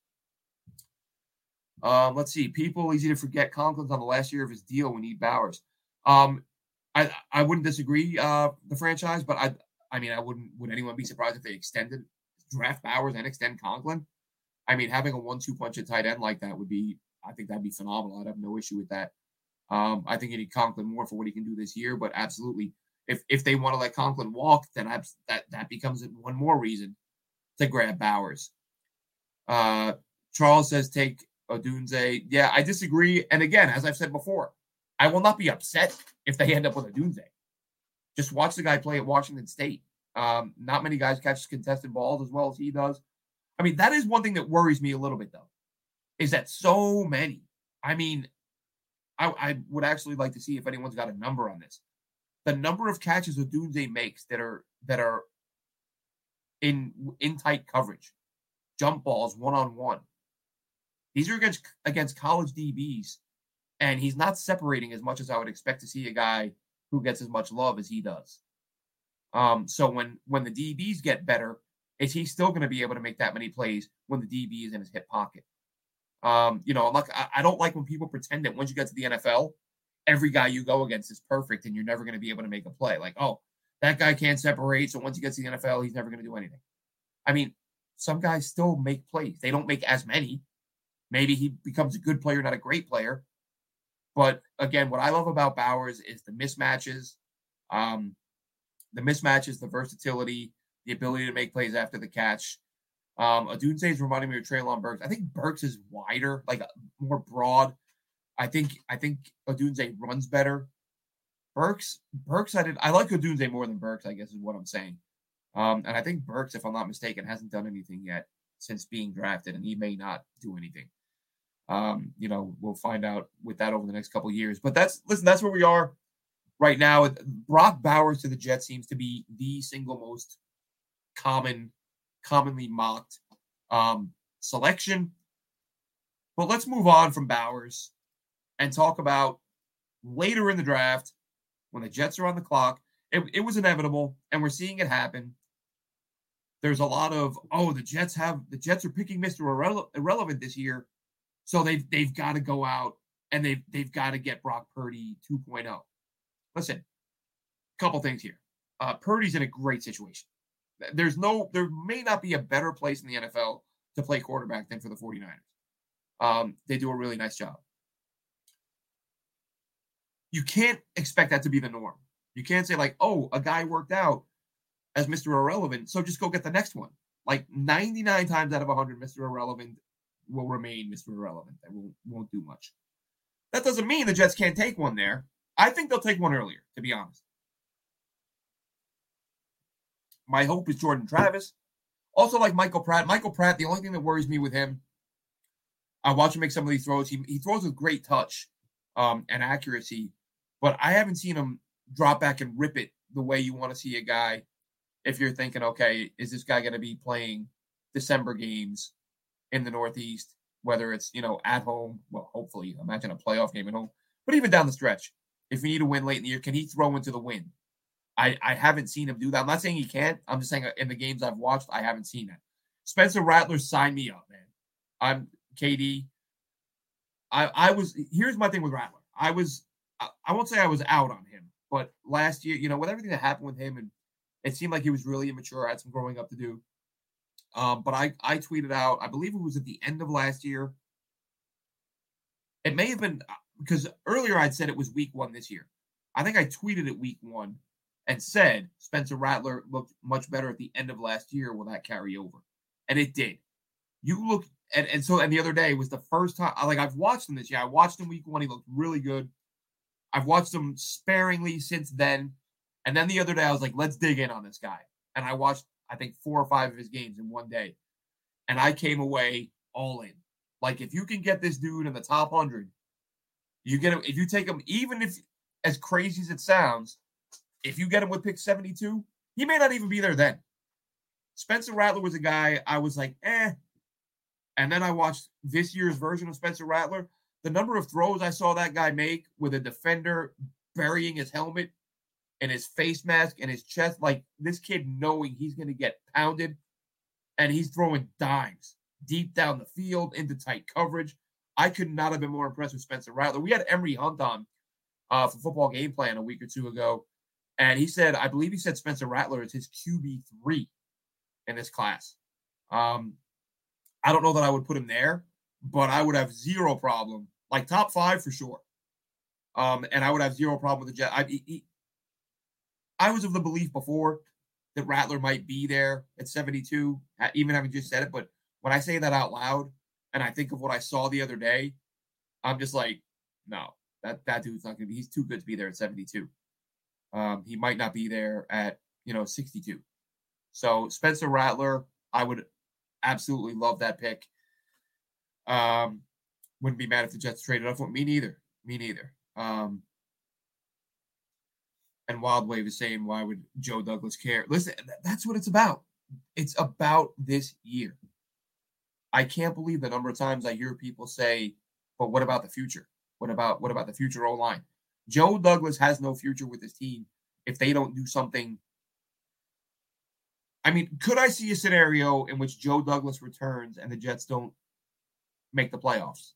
Um, let's see. People, easy to forget. Conklin's on the last year of his deal. We need Bowers. Um, I I wouldn't disagree, uh, the franchise, but I I mean, I wouldn't. Would anyone be surprised if they extended, draft Bowers and extend Conklin? I mean, having a one two punch at tight end like that would be, I think that'd be phenomenal. I'd have no issue with that. Um, I think you need Conklin more for what he can do this year, but absolutely. If if they want to let Conklin walk, then I, that, that becomes one more reason to grab Bowers. Uh, Charles says take Odunze. Yeah, I disagree. And again, as I've said before, I will not be upset if they end up with Odunze. Just watch the guy play at Washington State. Um, not many guys catch contested balls as well as he does. I mean, that is one thing that worries me a little bit, though, is that so many. I mean, I, I would actually like to see if anyone's got a number on this. The number of catches Odunze makes that are that are in in tight coverage, jump balls, one-on-one. These are against, against college D Bs, and he's not separating as much as I would expect to see a guy who gets as much love as he does. Um, so when, when the D Bs get better, is he still going to be able to make that many plays when the D B is in his hip pocket? Um, you know, I'm not, I, I don't like when people pretend that once you get to the N F L, every guy you go against is perfect and you're never going to be able to make a play. Like, oh, that guy can't separate, so once he gets to the N F L, he's never going to do anything. I mean, some guys still make plays. They don't make as many. Maybe he becomes a good player, not a great player. But again, what I love about Bowers is the mismatches, um, the mismatches, the versatility, the ability to make plays after the catch. Um, Odunze is reminding me of Treylon Burks. I think Burks is wider, like more broad. I think I think Odunze runs better. Burks, Burks, I did I like Odunze more than Burks, I guess is what I'm saying. Um, and I think Burks, if I'm not mistaken, hasn't done anything yet since being drafted, and he may not do anything. Um, you know, we'll find out with that over the next couple of years. But that's listen, that's where we are right now. Brock Bowers to the Jets seems to be the single most common, commonly mocked um, selection. But let's move on from Bowers and talk about later in the draft when the Jets are on the clock it, it was inevitable, and we're seeing it happen. There's a lot of, oh, the Jets have the Jets are picking Mister Irrele- Irrelevant this year, so they've they've got to go out and they've they've got to get Brock Purdy 2.0. Listen, couple things here. Uh, Purdy's in a great situation. There's no, there may not be a better place in the N F L to play quarterback than for the 49ers. Um, they do a really nice job. You can't expect that to be the norm. You can't say like, oh, a guy worked out as Mister Irrelevant, so just go get the next one. Like ninety-nine times out of one hundred, Mister Irrelevant will remain Mister Irrelevant. They won't, won't do much. That doesn't mean the Jets can't take one there. I think they'll take one earlier, to be honest. My hope is Jordan Travis. Also like Michael Pratt. Michael Pratt, the only thing that worries me with him, I watch him make some of these throws. He, he throws with great touch um, and accuracy, but I haven't seen him drop back and rip it the way you want to see a guy if you're thinking, okay, is this guy going to be playing December games in the Northeast, whether it's, you know, at home, well, hopefully, imagine a playoff game at home, but even down the stretch, if we need a win late in the year, can he throw into the wind? I, I haven't seen him do that. I'm not saying he can't. I'm just saying in the games I've watched, I haven't seen that. Spencer Rattler, sign me up, man. I'm K D. I, I was, here's my thing with Rattler. I was, I, I won't say I was out on him, but last year, you know, with everything that happened with him, and it seemed like he was really immature, had some growing up to do. Um, but I, I tweeted out, I believe it was at the end of last year. It may have been, because earlier I'd said it was week one this year. I think I tweeted it week one and said Spencer Rattler looked much better at the end of last year. Will that carry over? And it did. You look, and, and so, and the other day was the first time, like I've watched him this year. I watched him week one. He looked really good. I've watched him sparingly since then. And then the other day I was like, let's dig in on this guy. And I watched, I think, four or five of his games in one day. And I came away all in. Like, if you can get this dude in the top one hundred, you get him, if you take him, even if, as crazy as it sounds, if you get him with pick seventy-two, he may not even be there then. Spencer Rattler was a guy I was like, eh. And then I watched this year's version of Spencer Rattler. The number of throws I saw that guy make with a defender burying his helmet and his face mask and his chest, like this kid knowing he's going to get pounded, and he's throwing dimes deep down the field into tight coverage. I could not have been more impressed with Spencer Rattler. We had Emery Hunt on uh, for Football Game Plan a week or two ago, and he said, I believe he said Spencer Rattler is his Q B three in this class. Um, I don't know that I would put him there, but I would have zero problem, like top five for sure. Um, and I would have zero problem with the Jet. I, he, I was of the belief before that Rattler might be there at seventy-two, even having just said it. But when I say that out loud and I think of what I saw the other day, I'm just like, no, that, that dude's not going to be, he's too good to be there at seventy-two. Um, he might not be there at, you know, sixty-two. So Spencer Rattler, I would absolutely love that pick. Um, wouldn't be mad if the Jets traded up. Me neither. Me neither. Um, and Wild Wave is saying, why would Joe Douglas care? Listen, that's what it's about. It's about this year. I can't believe the number of times I hear people say, but what about the future? What about what about the future O-line? Joe Douglas has no future with his team if they don't do something. I mean, could I see a scenario in which Joe Douglas returns and the Jets don't make the playoffs?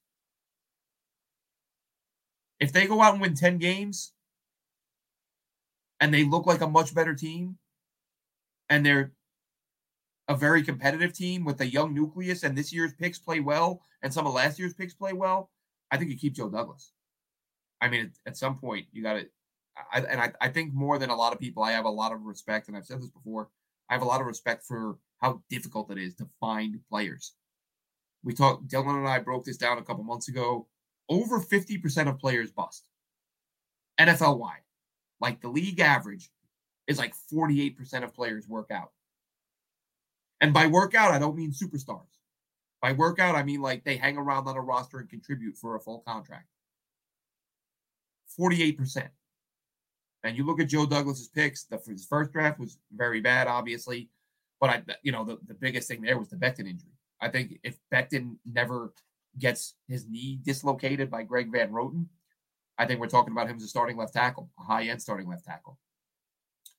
If they go out and win ten games and they look like a much better team and they're a very competitive team with a young nucleus and this year's picks play well and some of last year's picks play well, I think you keep Joe Douglas. I mean, at, at some point, you got to – and I, I think more than a lot of people, I have a lot of respect, and I've said this before, I have a lot of respect for how difficult it is to find players. We talked, Dylan and I broke this down a couple months ago. Over fifty percent of players bust. N F L-wide. Like the league average is like forty-eight percent of players work out. And by workout, I don't mean superstars. By workout, I mean like they hang around on a roster and contribute for a full contract. forty-eight percent. And you look at Joe Douglas's picks, the, his first draft was very bad, obviously. But, I, you know, the, the biggest thing there was the Becton injury. I think if Becton never gets his knee dislocated by Greg Van Roten, I think we're talking about him as a starting left tackle, a high-end starting left tackle.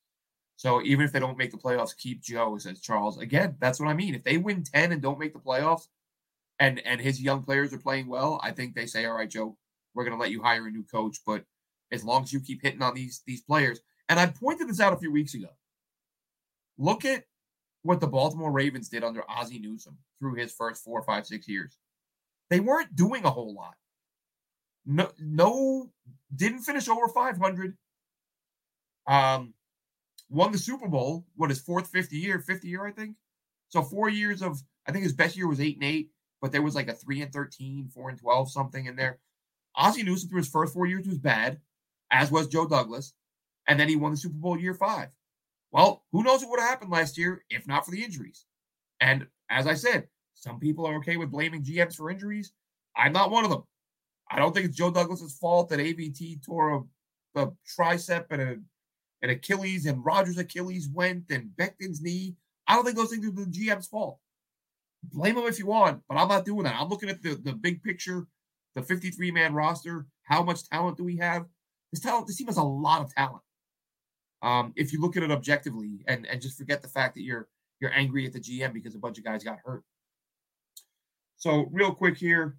So even if they don't make the playoffs, keep Joe, says Charles. Again, that's what I mean. If they win ten and don't make the playoffs and, and his young players are playing well, I think they say, all right, Joe, we're going to let you hire a new coach. But as long as you keep hitting on these, these players, and I pointed this out a few weeks ago, look at what the Baltimore Ravens did under Ozzie Newsome through his first four, five, six years. They weren't doing a whole lot. No, no, didn't finish over five hundred. Um, won the Super Bowl, what, his fourth, fifth year, fifth year, I think. So four years of, I think his best year was eight and eight, but there was like a three and thirteen, four and twelve, something in there. Ozzie Newsome through his first four years was bad, as was Joe Douglas, and then he won the Super Bowl year five. Well, who knows what would have happened last year if not for the injuries? And as I said, some people are okay with blaming G Ms for injuries. I'm not one of them. I don't think it's Joe Douglas's fault that A V T tore a, a tricep and a, an Achilles and Rodgers' Achilles went and Becton's knee. I don't think those things are the G M's fault. Blame them if you want, but I'm not doing that. I'm looking at the, the big picture, the fifty-three man roster. How much talent do we have? This talent, this team has a lot of talent. Um, if you look at it objectively and, and just forget the fact that you're you're angry at the G M because a bunch of guys got hurt. So real quick here.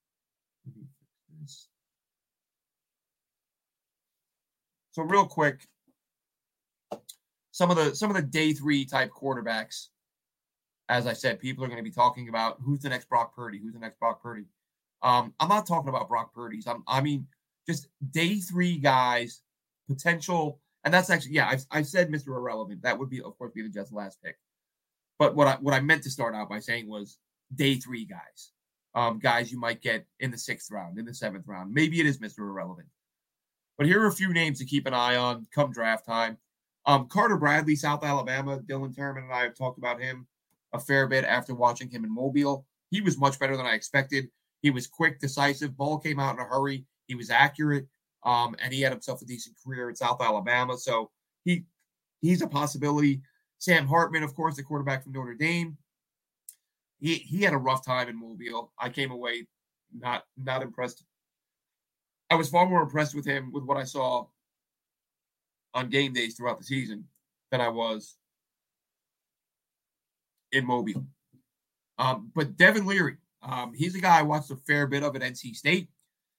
So real quick, some of the some of the day three type quarterbacks, as I said, people are going to be talking about who's the next Brock Purdy, who's the next Brock Purdy. Um, I'm not talking about Brock Purdy's. I'm, I mean, just day three guys, potential, and that's actually, yeah, I've, I've said Mister Irrelevant. That would be, of course, be the Jets' last pick. But what I what I meant to start out by saying was day three guys, um, guys you might get in the sixth round, in the seventh round. Maybe it is Mister Irrelevant. But here are a few names to keep an eye on come draft time. Um, Carter Bradley, South Alabama. Dylan Terman and I have talked about him a fair bit after watching him in Mobile. He was much better than I expected. He was quick, decisive. Ball came out in a hurry. He was accurate, um, and he had himself a decent career at South Alabama. So he he's a possibility. Sam Hartman, of course, the quarterback from Notre Dame. He he had a rough time in Mobile. I came away not not impressed. I was far more impressed with him with what I saw on game days throughout the season than I was in Mobile. Um, but Devin Leary, um, he's a guy I watched a fair bit of at N C State.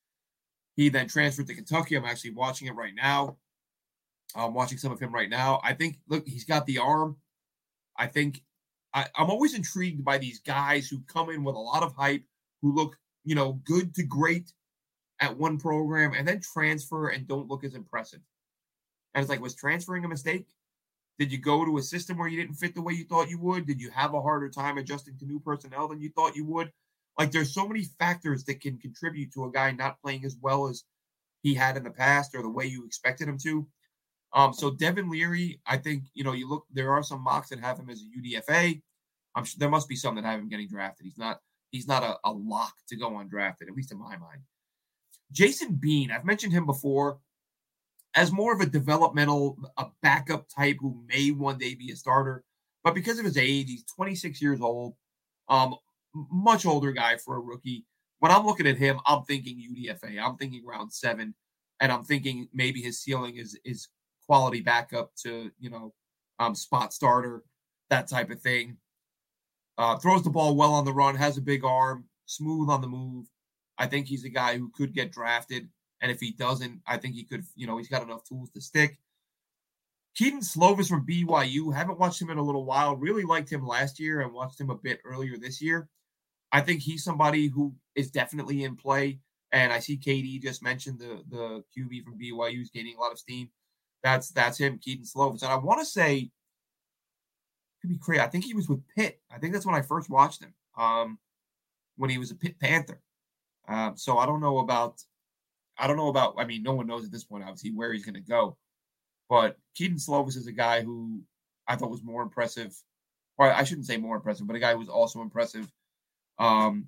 He then transferred to Kentucky. I'm actually watching it right now. I'm watching some of him right now. I think, look, he's got the arm. I think I, I'm always intrigued by these guys who come in with a lot of hype, who look, you know, good to great at one program and then transfer and don't look as impressive. And it's like, was transferring a mistake? Did you go to a system where you didn't fit the way you thought you would? Did you have a harder time adjusting to new personnel than you thought you would? Like, there's so many factors that can contribute to a guy not playing as well as he had in the past or the way you expected him to. Um, so Devin Leary, I think, you know, you look, there are some mocks that have him as a U D F A. I'm sure there must be some that have him getting drafted. He's not, he's not a, a lock to go undrafted, at least in my mind. Jason Bean, I've mentioned him before as more of a developmental, a backup type who may one day be a starter. But because of his age, he's twenty-six years old, um, much older guy for a rookie. When I'm looking at him, I'm thinking U D F A. I'm thinking round seven, and I'm thinking maybe his ceiling is is quality backup to, you know, um, spot starter, that type of thing. Uh, throws the ball well on the run, has a big arm, smooth on the move. I think he's a guy who could get drafted. And if he doesn't, I think he could, you know, he's got enough tools to stick. Kedon Slovis from B Y U. Haven't watched him in a little while. Really liked him last year and watched him a bit earlier this year. I think he's somebody who is definitely in play. And I see K D just mentioned the, the Q B from B Y U is gaining a lot of steam. That's that's him, Kedon Slovis. And I want to say, could be crazy. I think he was with Pitt. I think that's when I first watched him, um, when he was a Pitt Panther. Um, so I don't know about, I don't know about, I mean, no one knows at this point, obviously, where he's going to go. But Kedon Slovis is a guy who I thought was more impressive. Or I shouldn't say more impressive, but a guy who was also impressive. Um,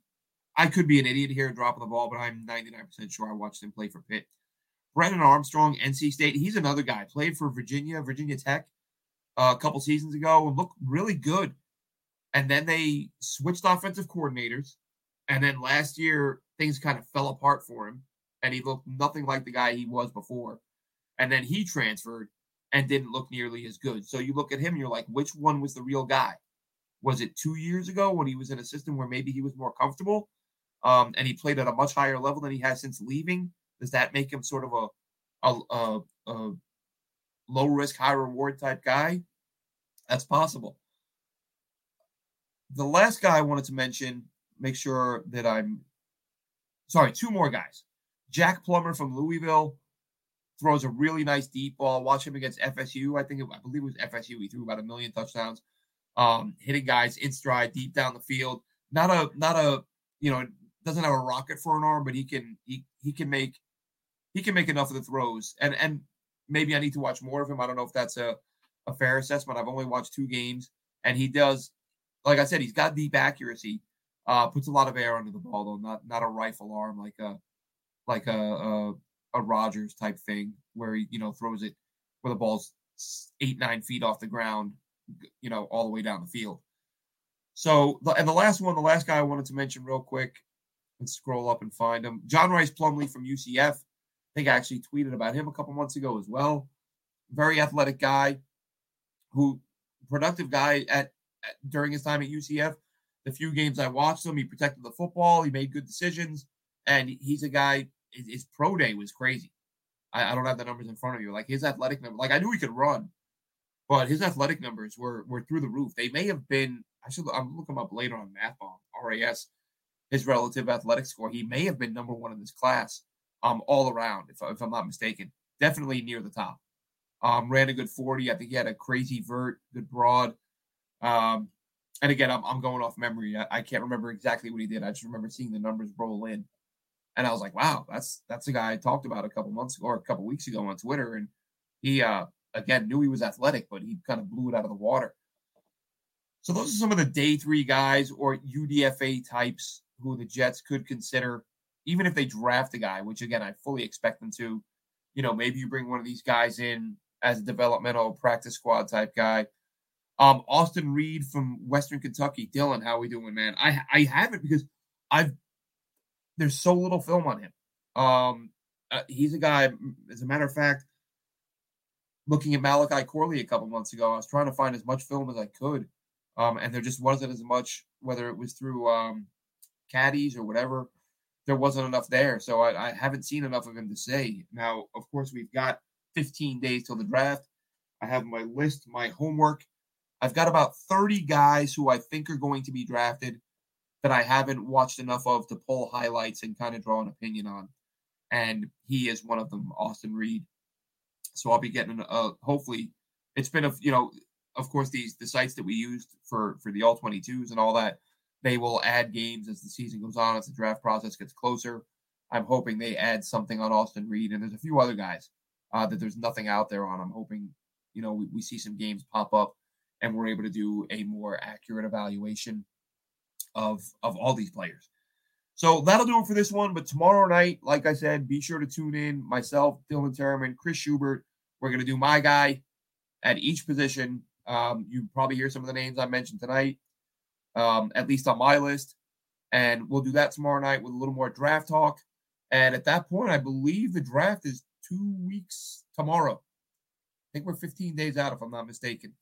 I could be an idiot here dropping the ball, but I'm ninety-nine percent sure I watched him play for Pitt. Brennan Armstrong, N C State. He's another guy. Played for Virginia, Virginia Tech uh, a couple seasons ago and looked really good. And then they switched offensive coordinators. And then last year, things kind of fell apart for him. And he looked nothing like the guy he was before. And then he transferred. and didn't look nearly as good. So you look at him, and you're like, which one was the real guy? Was it two years ago when he was in a system where maybe he was more comfortable, um, and he played at a much higher level than he has since leaving? Does that make him sort of a a, a, a low risk, high reward type guy? That's possible. The last guy I wanted to mention, make sure that I'm sorry, two more guys. Jack Plummer from Louisville throws a really nice deep ball. Watch him against F S U. I think it, I believe it was F S U. He threw about a million touchdowns, um, hitting guys in stride deep down the field. Not a not a you know doesn't have a rocket for an arm, but he can he he can make he can make enough of the throws. And and maybe I need to watch more of him. I don't know if that's a a fair assessment. I've only watched two games, and he does, like I said, he's got deep accuracy. Uh, puts a lot of air under the ball though, not not a rifle arm like a like a a, a Rodgers type thing where he you know throws it where the ball's eight nine feet off the ground, you know, all the way down the field. So and the last one, the last guy I wanted to mention real quick, let's scroll up and find him. John Rice Plumlee from U C F. I think I actually tweeted about him a couple months ago as well. Very athletic guy, who productive guy at, at during his time at U C F. The few games I watched him, he protected the football. He made good decisions, and he's a guy. His, his pro day was crazy. I, I don't have the numbers in front of you. Like his athletic number, like I knew he could run, but his athletic numbers were were through the roof. They may have been. I should. I'm looking him up later on MathBomb R A S. His relative athletic score. He may have been number one in this class, um, all around. If, if I'm not mistaken, definitely near the top. Um, ran a good forty. I think he had a crazy vert, good broad. Um, and again, I'm I'm going off memory. I, I can't remember exactly what he did. I just remember seeing the numbers roll in, and I was like, "Wow, that's that's a guy I talked about a couple months ago or a couple weeks ago on Twitter." And he, uh, again, knew he was athletic, but he kind of blew it out of the water. So those are some of the day three guys or U D F A types who the Jets could consider, even if they draft a guy, which again I fully expect them to. You know, maybe you bring one of these guys in as a developmental practice squad type guy. Um, Austin Reed from Western Kentucky. Dylan, how are we doing, man? I I haven't because I've there's so little film on him. Um, uh, he's a guy. As a matter of fact, looking at Malachi Corley a couple months ago, I was trying to find as much film as I could, um, and there just wasn't as much. Whether it was through um, caddies or whatever, there wasn't enough there. So I, I haven't seen enough of him to say. Now, of course, we've got fifteen days till the draft. I have my list, my homework. I've got about thirty guys who I think are going to be drafted that I haven't watched enough of to pull highlights and kind of draw an opinion on. And he is one of them, Austin Reed. So I'll be getting, a, hopefully, it's been, a you know, of course, these the sites that we used for, for the all twenty-twos and all that, they will add games as the season goes on, as the draft process gets closer. I'm hoping they add something on Austin Reed. And there's a few other guys uh, that there's nothing out there on. I'm hoping, you know, we, we see some games pop up and we're able to do a more accurate evaluation of, of all these players. So that'll do it for this one. But tomorrow night, like I said, be sure to tune in. Myself, Dylan Terman, Chris Schubert. We're going to do my guy at each position. Um, you probably hear some of the names I mentioned tonight, um, at least on my list. And we'll do that tomorrow night with a little more draft talk. And at that point, I believe the draft is two weeks tomorrow. I think we're fifteen days out, if I'm not mistaken.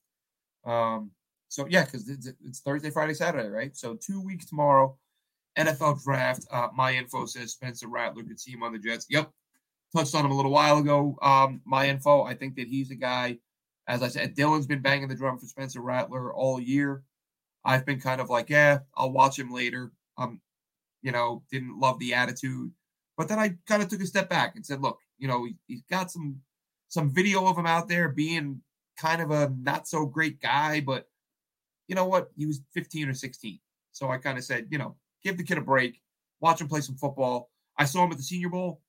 Um, so yeah, because it's, it's Thursday, Friday, Saturday, right? So two weeks tomorrow, N F L draft. Uh, my info says Spencer Rattler could see him on the Jets. Yep, touched on him a little while ago. Um, my info, I think that he's a guy. As I said, Dylan's been banging the drum for Spencer Rattler all year. I've been kind of like, yeah, I'll watch him later. Um, you know, didn't love the attitude, but then I kind of took a step back and said, look, you know, he, he's got some some video of him out there being kind of a not so great guy, but you know what? He was fifteen or sixteen. So I kind of said, you know, give the kid a break, watch him play some football. I saw him at the Senior Bowl,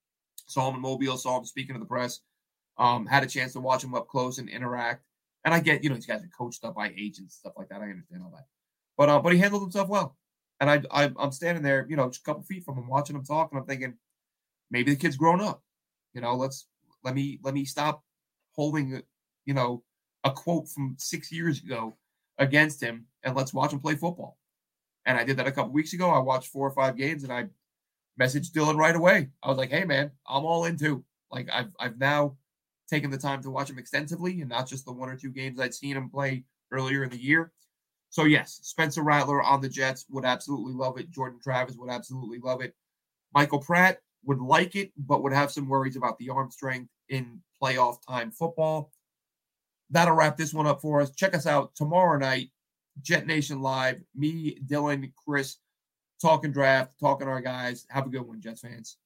saw him in Mobile, saw him speaking to the press, um, had a chance to watch him up close and interact. And I get, you know, these guys are coached up by agents and stuff like that. I understand all that. But uh, but he handled himself well. And I, I, I'm standing there, you know, just a couple feet from him, watching him talk, and I'm thinking, maybe the kid's grown up. You know, let's let me let me stop holding, you know, a quote from six years ago against him, and let's watch him play football. And I did that a couple weeks ago. I watched four or five games, and I messaged Dylan right away. I was like, hey, man, I'm all in too. Like, I've I've now taken the time to watch him extensively and not just the one or two games I'd seen him play earlier in the year. So, yes, Spencer Rattler on the Jets would absolutely love it. Jordan Travis would absolutely love it. Michael Pratt would like it, but would have some worries about the arm strength in playoff time football. That'll wrap this one up for us. Check us out tomorrow night, Jet Nation Live. Me, Dylan, Chris, talking draft, talking our guys. Have a good one, Jets fans.